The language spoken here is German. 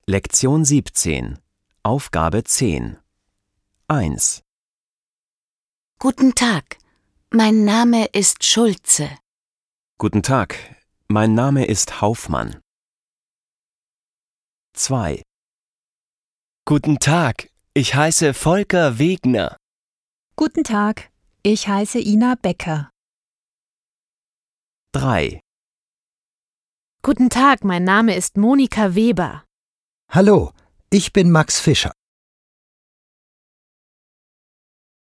Lektion 17. Aufgabe 10. 1. Guten Tag, mein Name ist Schulze. Guten Tag, mein Name ist Haufmann. 2. Guten Tag, ich heiße Volker Wegner. Guten Tag, ich heiße Ina Becker. 3. Guten Tag, mein Name ist Monika Weber. Hallo, ich bin Max Fischer.